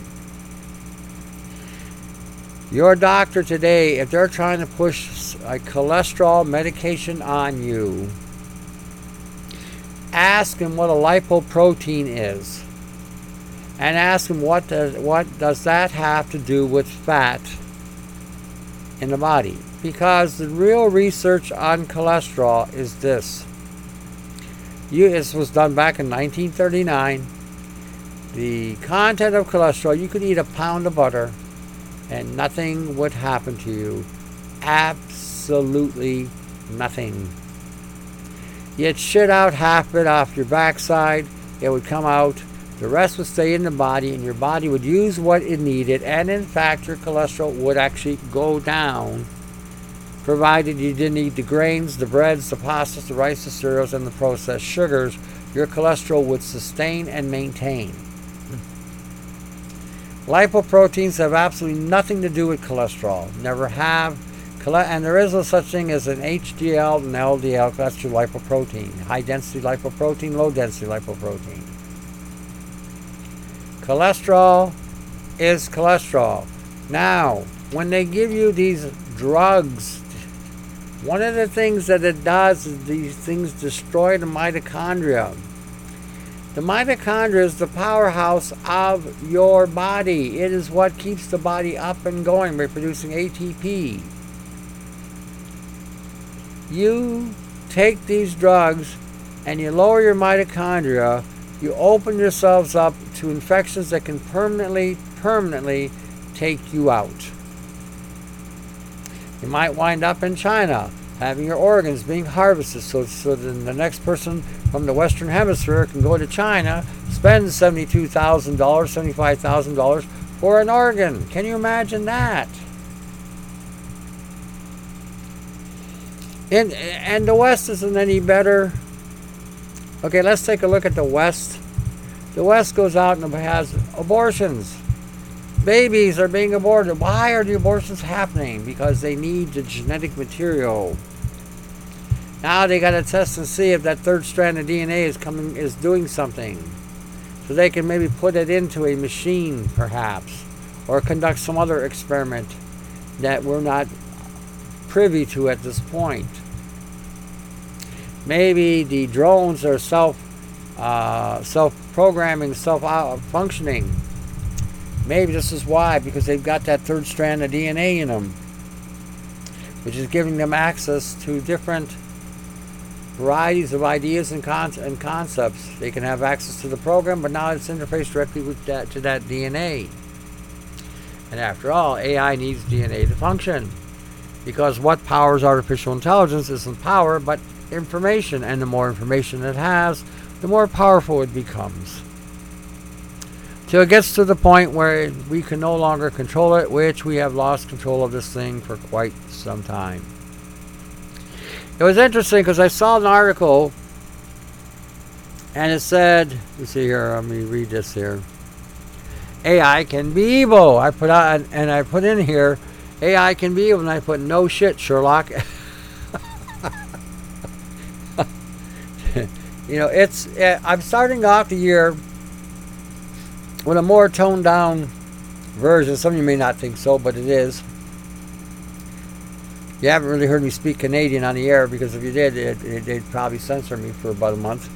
Speaker 1: Your doctor today, if they're trying to push a cholesterol medication on you, ask him what a lipoprotein is. And ask him what does, what does that have to do with fat in the body. Because the real research on cholesterol is this. You, this was done back in nineteen thirty-nine. The content of cholesterol, you could eat a pound of butter and nothing would happen to you. Absolutely nothing. You'd shit out half of it off your backside. It would come out. The rest would stay in the body, and your body would use what it needed. And in fact, your cholesterol would actually go down, provided you didn't eat the grains, the breads, the pastas, the rice, the cereals, and the processed sugars. Your cholesterol would sustain and maintain. Lipoproteins have absolutely nothing to do with cholesterol. Never have. And there is no such thing as an H D L and L D L. That's your lipoprotein. High density lipoprotein, low density lipoprotein. Cholesterol is cholesterol. Now, when they give you these drugs, one of the things that it does is these things destroy the mitochondria. The mitochondria is the powerhouse of your body. It is what keeps the body up and going by producing A T P. You take these drugs and you lower your mitochondria, you open yourselves up to infections that can permanently, permanently take you out. You might wind up in China. having your organs being harvested so, so then the next person from the Western Hemisphere can go to China, spend seventy-two thousand dollars, seventy-five thousand dollars for an organ. Can you imagine that? And, and the West isn't any better. Okay, let's take a look at the West. The West goes out and has abortions. Babies are being aborted. Why are the abortions happening? Because they need the genetic material. Now they got to test and see if that third strand of D N A is coming, is doing something, so they can maybe put it into a machine, perhaps, or conduct some other experiment that we're not privy to at this point. Maybe the drones are self, uh, self-programming, self-functioning. Maybe this is why, because they've got that third strand of D N A in them, which is giving them access to different varieties of ideas and, con- and concepts. They can have access to the program, but now it's interfaced directly with that to that D N A. And after all, A I needs D N A to function, because what powers artificial intelligence isn't power, but information, and the more information it has, the more powerful it becomes. Till it gets to the point where we can no longer control it, which we have lost control of this thing for quite some time. It was interesting because I saw an article and it said, let's see here, let me read this here. A I can be evil. I put out, and I put in here, A I can be evil, and I put no shit, Sherlock. You know, it's, uh, I'm starting off the year with a more toned down version. Some of you may not think so, but it is. You haven't really heard me speak Canadian on the air, because if you did, it, it, they'd probably censor me for about a month.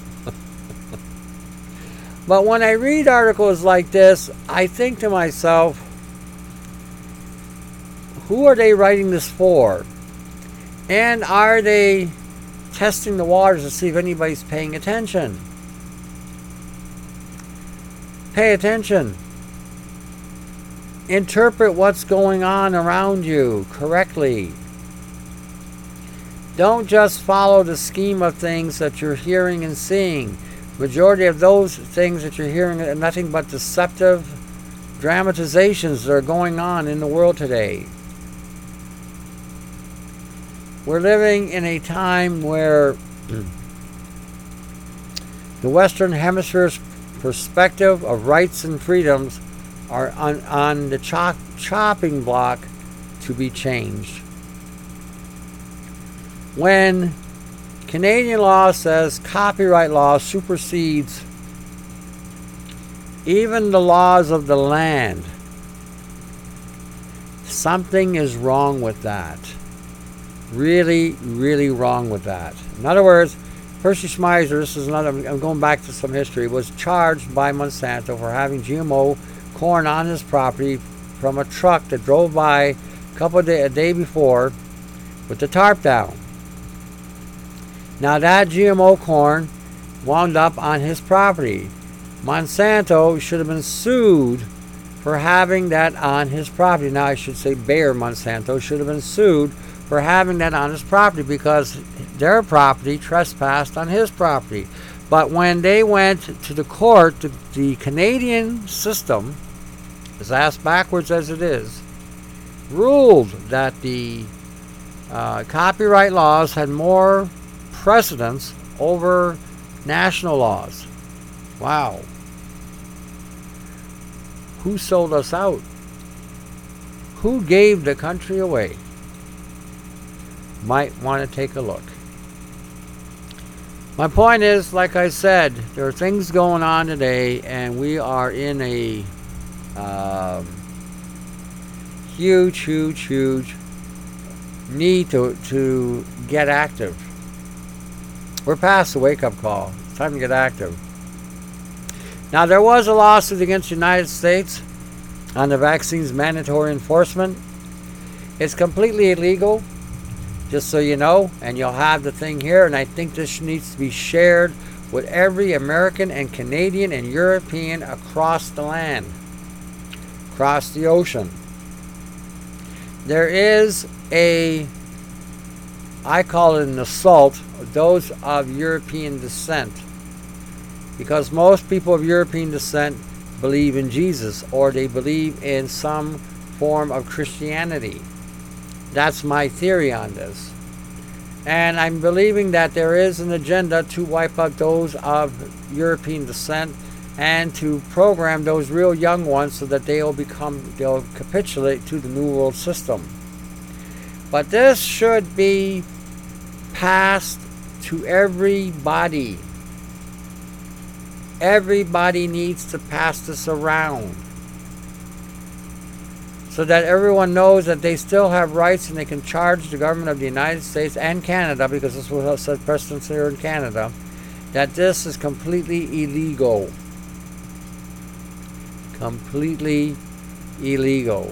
Speaker 1: But when I read articles like this, I think to myself, who are they writing this for? And are they testing the waters to see if anybody's paying attention? Pay attention. Interpret what's going on around you correctly. Don't just follow the scheme of things that you're hearing and seeing. Majority of those things that you're hearing are nothing but deceptive dramatizations that are going on in the world today. We're living in a time where the Western Hemisphere's perspective of rights and freedoms are on, on the chop, chopping block to be changed. When Canadian law says copyright law supersedes even the laws of the land, something is wrong with that. Really, really wrong with that. In other words, Percy Schmeiser, this is another, I'm going back to some history, was charged by Monsanto for having G M O corn on his property from a truck that drove by a couple of days, a day before, with the tarp down. Now that G M O corn wound up on his property. Monsanto should have been sued for having that on his property. Now I should say Bayer Monsanto should have been sued for having that on his property, because their property trespassed on his property. But when they went to the court, the, the Canadian system, as ass backwards as it is, ruled that the uh, copyright laws had more precedence over national laws. Wow. Who sold us out? Who gave the country away? Might want to take a look. My point is, like I said, there are things going on today, and we are in a um, huge, huge, huge need to, to get active. We're past the wake-up call. It's time to get active. Now, there was a lawsuit against the United States on the vaccine's mandatory enforcement. It's completely illegal, just so you know, and you'll have the thing here, and I think this needs to be shared with every American and Canadian and European across the land, across the ocean. There is a I call it an assault, those of European descent. Because most people of European descent believe in Jesus, or they believe in some form of Christianity. That's my theory on this. And I'm believing that there is an agenda to wipe out those of European descent and to program those real young ones so that they'll become, they'll capitulate to the New World System. But this should be passed to everybody. Everybody needs to pass this around so that everyone knows that they still have rights and they can charge the government of the United States and Canada, because this will set precedence here in Canada, that this is completely illegal. Completely illegal.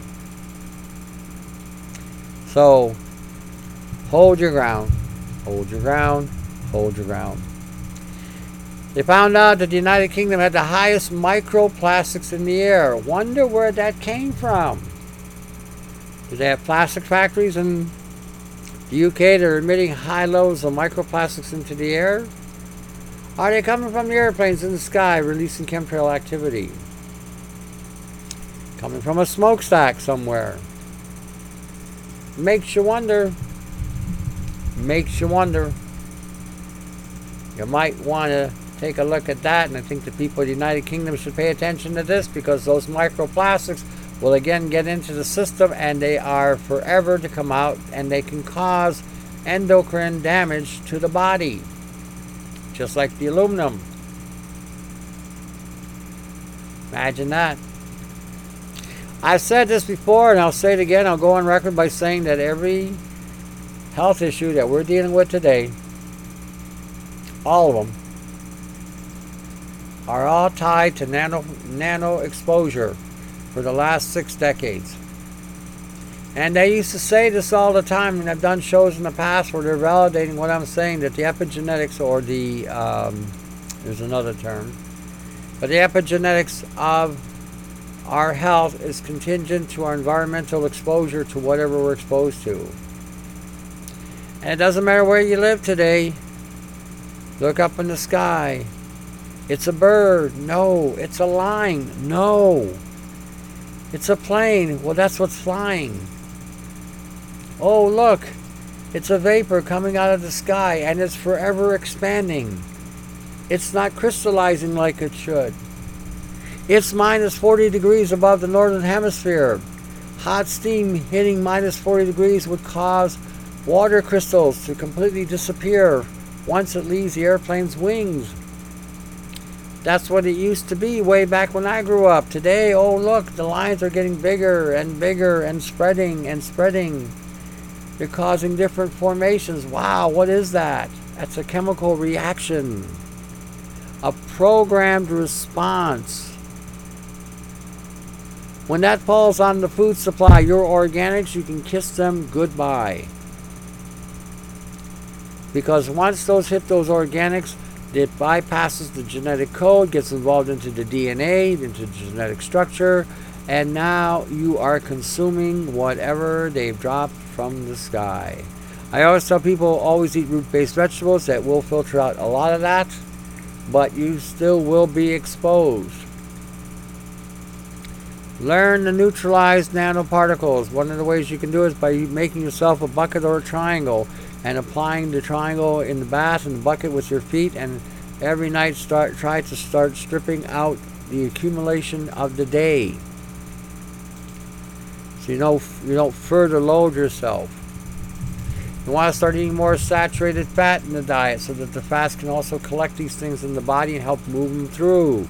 Speaker 1: So, hold your ground. Hold your ground. Hold your ground. They found out that the United Kingdom had the highest microplastics in the air. Wonder where that came from. Do they have plastic factories in the U K that are emitting high levels of microplastics into the air? Are they coming from the airplanes in the sky releasing chemtrail activity? Coming from a smokestack somewhere? Makes you wonder. Makes you wonder. You might want to take a look at that, and I think the people of the United Kingdom should pay attention to this, because those microplastics will again get into the system and they are forever to come out, and they can cause endocrine damage to the body, just like the aluminum. Imagine that. I've said this before and I'll say it again. I'll go on record by saying that every health issue that we're dealing with today, all of them, are all tied to nano, nano exposure for the last six decades. And they used to say this all the time, and I've done shows in the past where they're validating what I'm saying, that the epigenetics, or the, um, there's another term, but the epigenetics of our health is contingent to our environmental exposure to whatever we're exposed to. And it doesn't matter where you live today. Look up in the sky. It's a bird. No. It's a line. No. It's a plane. Well, that's what's flying. Oh, look. It's a vapor coming out of the sky, and it's forever expanding. It's not crystallizing like it should. It's minus forty degrees above the northern hemisphere. Hot steam hitting minus forty degrees would cause water crystals to completely disappear once it leaves the airplane's wings. That's what it used to be way back when I grew up. Today, oh look, the lines are getting bigger and bigger and spreading and spreading. They're causing different formations. Wow, what is that? That's a chemical reaction. A programmed response. When that falls on the food supply, your organics, you can kiss them goodbye. Because once those hit those organics, it bypasses the genetic code, gets involved into the D N A, into the genetic structure, and now you are consuming whatever they've dropped from the sky. I always tell people, always eat root-based vegetables. That will filter out a lot of that, but you still will be exposed. Learn to neutralize nanoparticles. One of the ways you can do it is by making yourself a bucket or a triangle and applying the triangle in the bath and the bucket with your feet, and every night start try to start stripping out the accumulation of the day, so you know you don't further load yourself. You want to start eating more saturated fat in the diet so that the fats can also collect these things in the body and help move them through.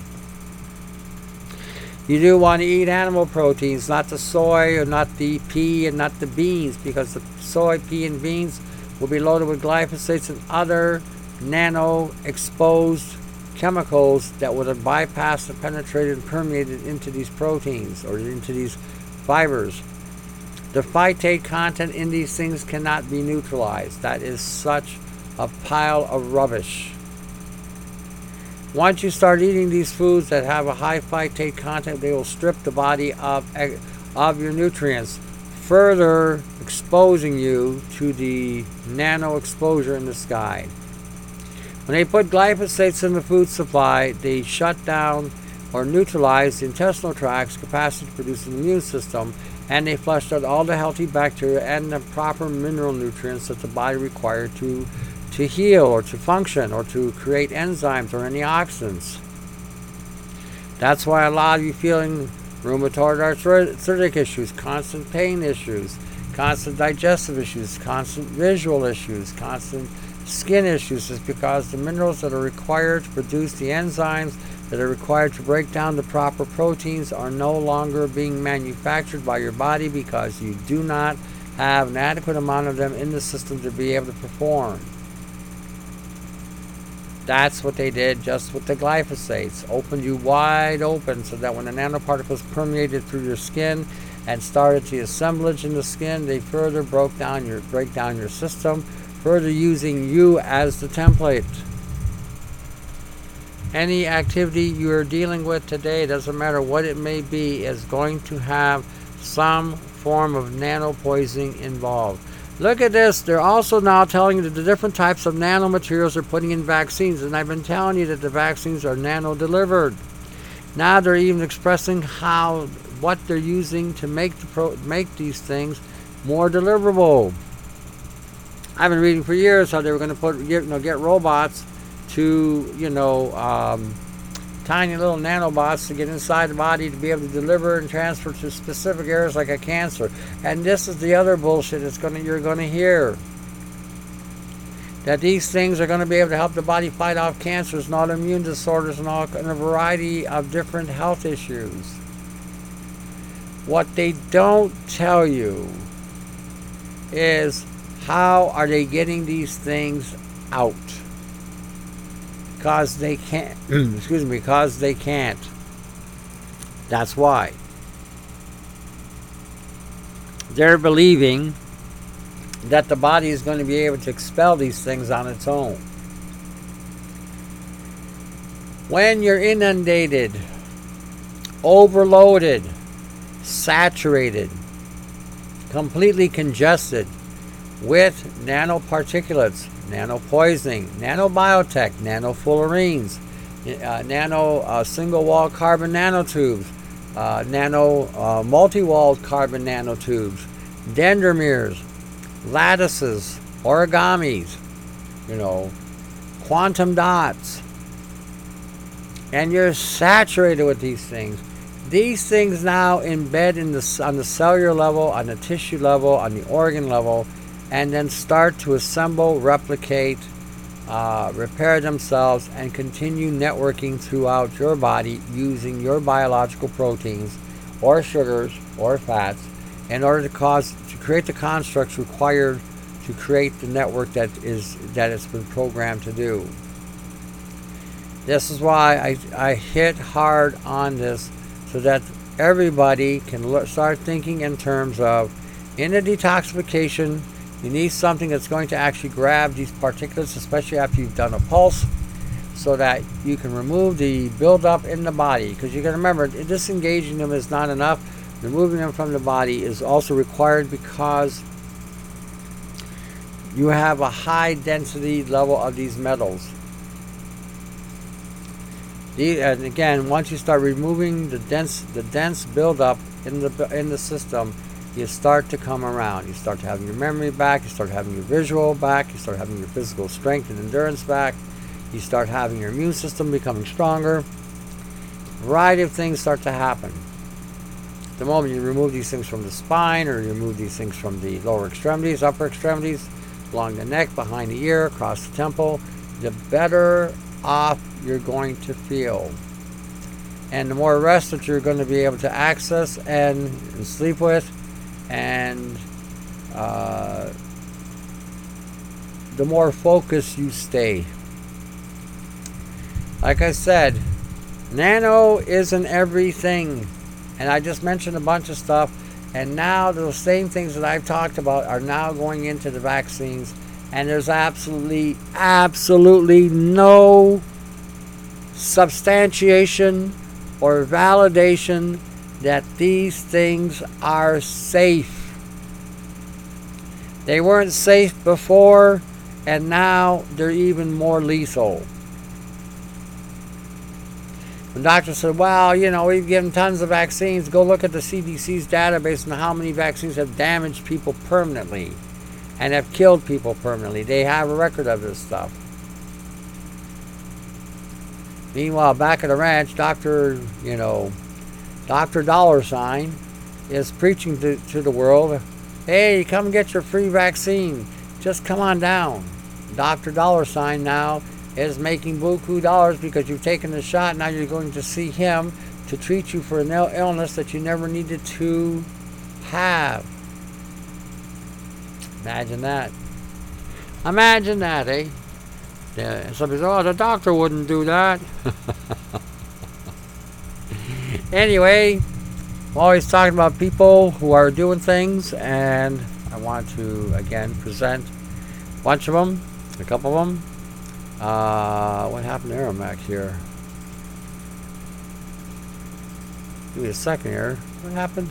Speaker 1: You do want to eat animal proteins, not the soy or not the pea and not the beans, because the soy, pea, and beans will be loaded with glyphosates and other nano-exposed chemicals that would have bypassed and penetrated and permeated into these proteins or into these fibers. The phytate content in these things cannot be neutralized. That is such a pile of rubbish. Once you start eating these foods that have a high phytate content, they will strip the body of, of your nutrients. further exposing you to the nano exposure in the sky. When they put glyphosates in the food supply, they shut down or neutralize the intestinal tract's capacity to produce an immune system, and they flushed out all the healthy bacteria and the proper mineral nutrients that the body required to, to heal or to function or to create enzymes or antioxidants. That's why a lot of you feeling rheumatoid arthritic issues, constant pain issues, constant digestive issues, constant visual issues, constant skin issues, is because the minerals that are required to produce the enzymes that are required to break down the proper proteins are no longer being manufactured by your body because you do not have an adequate amount of them in the system to be able to perform. That's what they did just with the glyphosates. Opened you wide open so that when the nanoparticles permeated through your skin and started the assemblage in the skin, they further broke down your break down your system, further using you as the template. Any activity you're dealing with today, doesn't matter what it may be, is going to have some form of nano poisoning involved. Look at this. They're also now telling you that the different types of nanomaterials they're putting in vaccines. And I've been telling you that the vaccines are nano-delivered. Now they're even expressing how, what they're using to make the pro, make these things more deliverable. I've been reading for years how they were going to put, you know, get robots to, you know, um, tiny little nanobots to get inside the body to be able to deliver and transfer to specific areas like a cancer. And this is the other bullshit that's gonna you're going to hear. That these things are going to be able to help the body fight off cancers and autoimmune disorders and, all, and a variety of different health issues. What they don't tell you is how are they getting these things out. Because they can't, excuse me, because they can't. That's why. They're believing that the body is going to be able to expel these things on its own. When you're inundated, overloaded, saturated, completely congested with nanoparticulates, nanopoisoning, nanobiotech, nanofullerenes, uh, nano uh, single-wall carbon nanotubes, uh, nano uh, multi-walled carbon nanotubes, dendromeres, lattices, origamis, you know, quantum dots, and you're saturated with these things. These things now embed in the, on the cellular level, on the tissue level, on the organ level, and then start to assemble, replicate, uh, repair themselves, and continue networking throughout your body using your biological proteins or sugars or fats in order to cause to create the constructs required to create the network that is that it's been programmed to do. This is why I, I hit hard on this so that everybody can l- start thinking in terms of, in a detoxification, you need something that's going to actually grab these particulates, especially after you've done a pulse, so that you can remove the buildup in the body. Because you can remember, disengaging them is not enough. Removing them from the body is also required because you have a high density level of these metals. The, and again, once you start removing the dense, the dense buildup in the in the system, you start to come around. You start having your memory back. You start having your visual back. You start having your physical strength and endurance back. You start having your immune system becoming stronger. A variety of things start to happen. The moment you remove these things from the spine, or you remove these things from the lower extremities, upper extremities, along the neck, behind the ear, across the temple, the better off you're going to feel. And the more rest that you're going to be able to access and, and sleep with, and uh, the more focused you stay. Like I said, nano isn't everything. And I just mentioned a bunch of stuff. And now those same things that I've talked about are now going into the vaccines. And there's absolutely, absolutely no substantiation or validation that these things are safe. They weren't safe before, and now they're even more lethal. The doctor said, well, you know, we've given tons of vaccines. Go look at the C D C's database on how many vaccines have damaged people permanently and have killed people permanently. They have a record of this stuff. Meanwhile, back at the ranch, Doctor, you know, Doctor Dollar Sign is preaching to, to the world, hey, come get your free vaccine. Just come on down. Doctor Dollar Sign now is making buku dollars because you've taken the shot. Now you're going to see him to treat you for an illness that you never needed to have. Imagine that. Imagine that, eh? Yeah, somebody says, oh, the doctor wouldn't do that. Anyway, I'm always talking about people who are doing things, and I want to, again, present a bunch of them, a couple of them. Uh, what happened to Aeromax here? Give me a second here. What happened?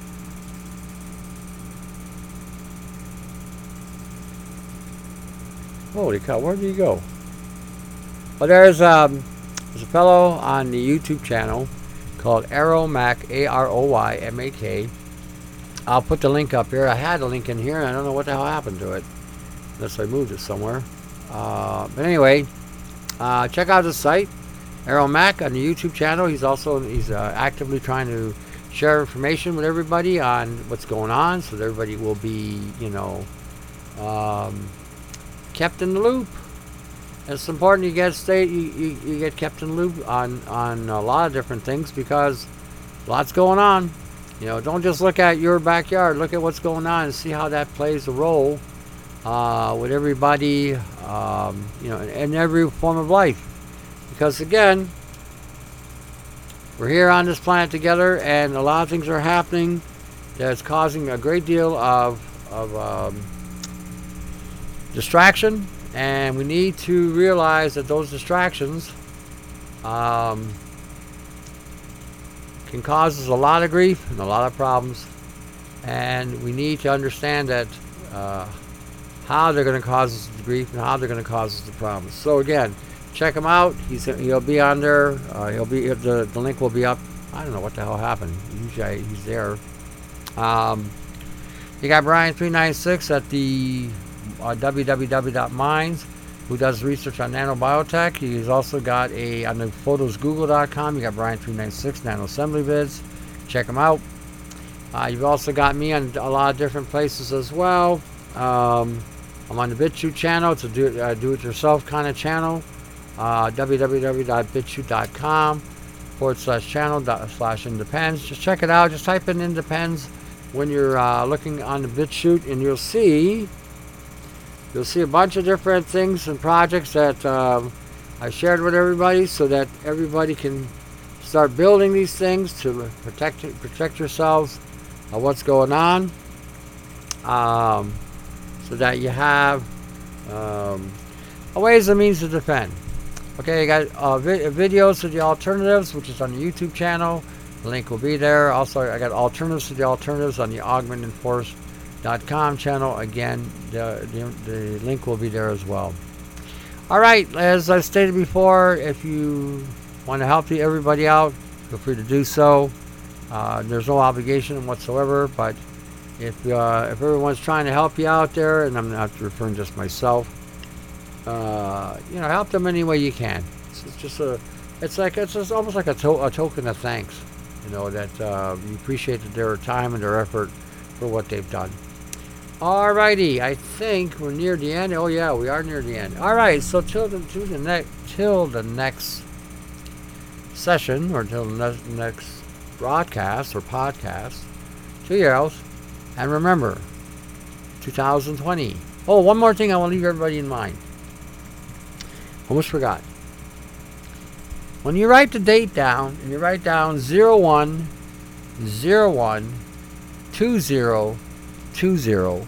Speaker 1: Holy cow, where did he go? Well, there's, um, there's a fellow on the YouTube channel called Aeromack, A R O Y M A K. I'll put the link up here. I had a link in here, and I don't know what the hell happened to it. Unless I moved it somewhere. Uh, but anyway, uh, check out his site, Aeromack, on the YouTube channel. He's also he's uh, actively trying to share information with everybody on what's going on, so that everybody will be, you know, um, kept in the loop. It's important you get stay you, you, you get kept in the loop on on a lot of different things, because lots going on. You know, don't just look at your backyard. Look at what's going on and see how that plays a role uh, with everybody. Um, you know, in, in every form of life. Because again, we're here on this planet together, and a lot of things are happening that's causing a great deal of of um, distraction. And we need to realize that those distractions um, can cause us a lot of grief and a lot of problems. And we need to understand that uh, how they're going to cause us the grief and how they're going to cause us the problems. So again, check him out. He's he'll be on there. Uh, he'll be the the link will be up. I don't know what the hell happened. Usually he's there. Um, you got Brian three ninety-six at the Uh, w w w dot minds, who does research on nanobiotech. He's also got a on the photos google dot com. You got Brian three ninety-six nano assembly vids. Check them out. Uh, you've also got me on a lot of different places as well. Um, I'm on the BitChute channel. It's a do, uh, do-it-yourself kind of channel. Uh, w w w dot bitchute dot com forward slash channel dot slash independs. Just check it out. Just type in independs when you're uh, looking on the BitChute, and you'll see You'll see a bunch of different things and projects that um, I shared with everybody, so that everybody can start building these things to protect protect yourselves of what's going on, um, so that you have um, a ways and means to defend. Okay, I got uh, vi videos to the alternatives, which is on the YouTube channel. The link will be there. Also, I got alternatives to the alternatives on the augmented force dot com channel. Again, the, the, the link will be there as well. Alright, as I stated before, if you want to help the, everybody out, feel free to do so. Uh, there's no obligation whatsoever, but if uh, if everyone's trying to help you out there, and I'm not referring just myself, uh, you know, help them any way you can. It's, it's just a, it's like it's just almost like a, to a token of thanks, you know, that uh, you appreciate their time and their effort for what they've done. Alrighty, I think we're near the end. Oh yeah, we are near the end. Alright, so till the, till the next till the next session, or till the ne next broadcast or podcast, cheers, and remember, two thousand twenty. Oh, one more thing I want to leave everybody in mind. Almost forgot. When you write the date down, and you write down zero one zero one two zero two zero,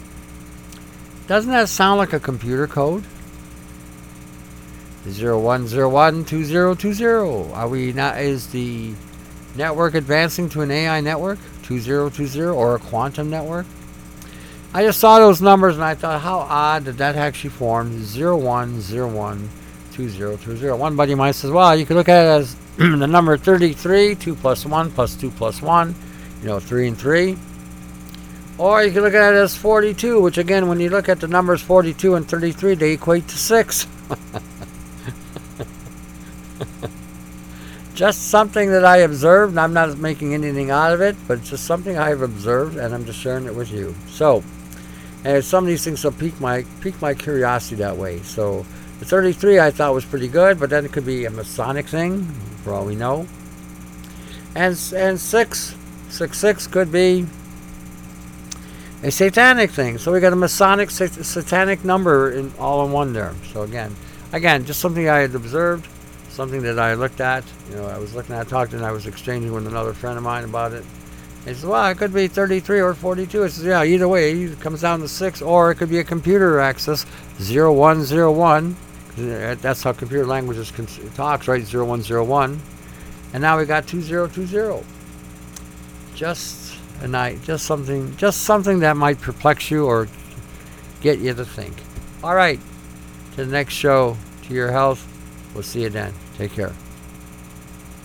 Speaker 1: doesn't that sound like a computer code? zero one zero one two zero two zero. Are we not? Is the network advancing to an A I network? two zero two zero, or a quantum network? I just saw those numbers and I thought, how odd that that actually formed zero one zero one two zero two zero. One buddy of mine says, well, you could look at it as the number thirty-three, two plus one plus two plus one, you know, three and three. Or you can look at it as forty-two, which again, when you look at the numbers forty-two and thirty-three, they equate to six. Just something that I observed, and I'm not making anything out of it, but it's just something I've observed, and I'm just sharing it with you. So, and some of these things will pique my pique my curiosity that way. So, the thirty-three I thought was pretty good, but then it could be a Masonic thing, for all we know. And and six, six six could be a satanic thing. So we got a Masonic sat- satanic number in all in one there. So again, again, just something I had observed. Something that I looked at, you know, I was looking at, talked, and I was exchanging with another friend of mine about it. He says, well, it could be thirty-three or forty-two. I says, yeah, either way, it comes down to six, or it could be a computer access, zero one zero one. That's how computer languages con- talks, right? zero one zero one. And now we got two zero two zero. Just a night, just something, just something that might perplex you or get you to think. All right, to the next show, to your health. We'll see you then. Take care.